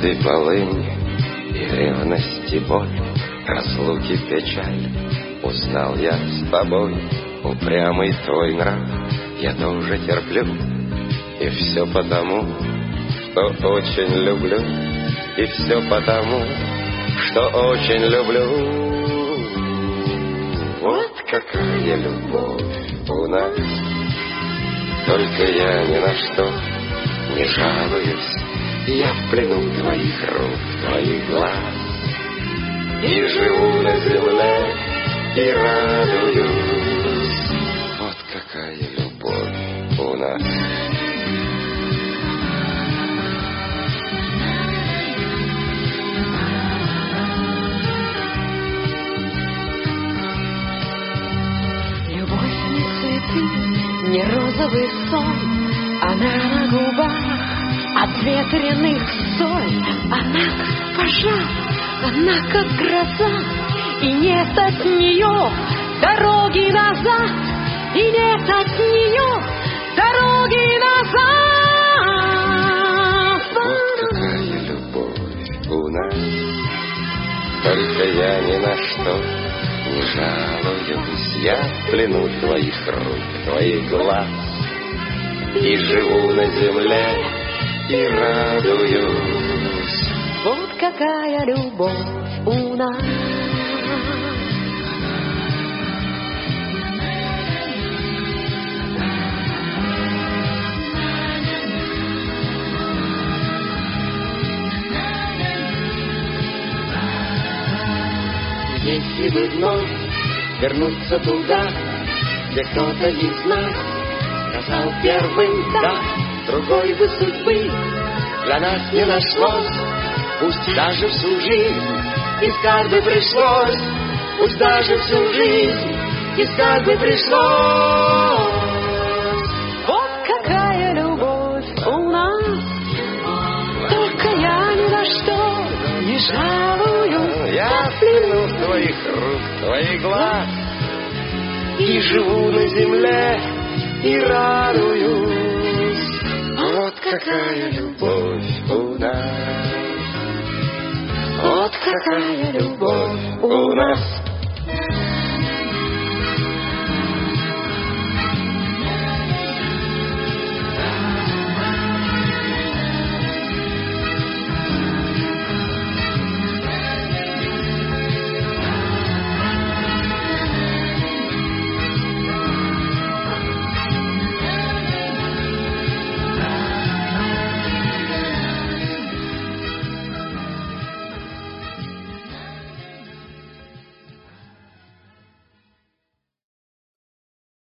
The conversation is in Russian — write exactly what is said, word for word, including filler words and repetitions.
Жажды полынь и ревности боль, разлуки печаль. Узнал я с тобой упрямый твой нрав, я тоже терплю, и все потому, что очень люблю, и все потому, что очень люблю. Вот какая любовь у нас, только я ни на что не жалуюсь. Я в плену твоих рук, твоих глаз, и живу на земле, и радуюсь. Вот какая любовь у нас. Любовь не цветы, не розовый сон, она на губах от ветреных соль. Она как пожар, она как гроза, и нет от нее дороги назад, и нет от нее дороги назад. Вот какая любовь у нас, только я ни на что не жалуюсь. Я в плену твоих рук, твоих глаз, и живу на земле, и радуюсь. Вот какая любовь у нас. Если бы вновь вернуться туда, где кто-то из нас сказал первым «да», другой бы судьбы для нас не нашлось. Пусть даже всю жизнь искать бы пришлось, пусть даже всю жизнь искать бы пришлось. Вот какая любовь у нас, только я ни на что не жалуюсь. Я в плену твоих рук, твоих глаз, и живу на земле, и радуюсь. Вот какая любовь у нас, вот какая любовь у нас.